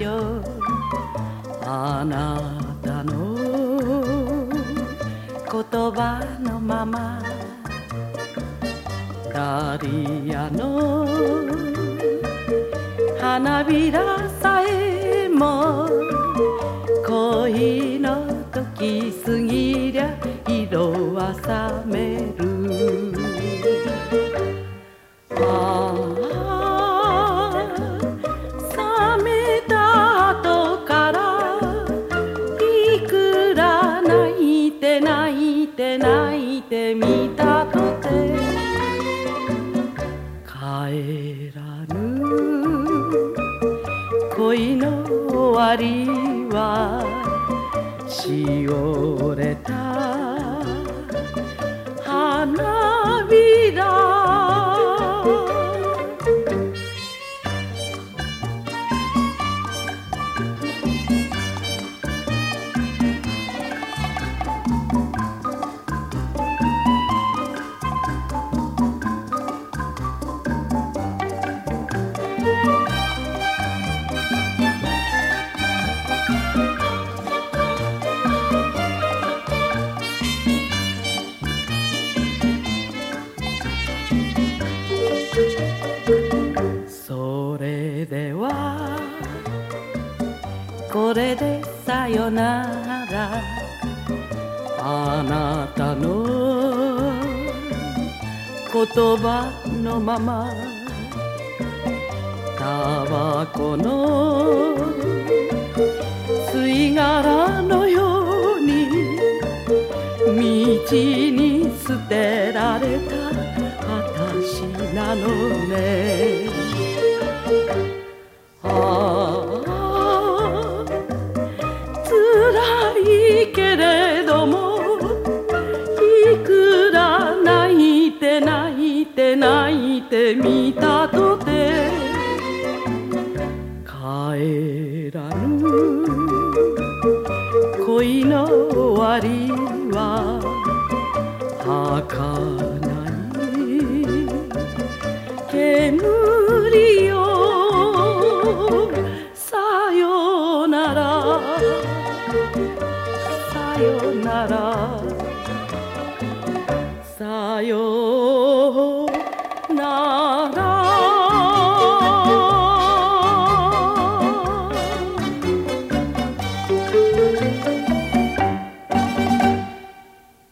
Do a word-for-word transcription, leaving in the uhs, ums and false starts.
しょう。あなたの言葉のままダリアの花びらさえも恋の時過ぎりゃ色は冷める。ああ冷めた後からいくら泣いて泣いて泣いてみたとて帰らぬ恋の終わりはしおれた花びら。それではこれでさよなら。あなたの言葉のままタバコの吸い殻のように道に捨てられた私なのね。ああ辛いけれどもいくら泣いて泣いて泣いてみたとて帰らぬ恋の終わりは儚い煙よ。さよならさよなら。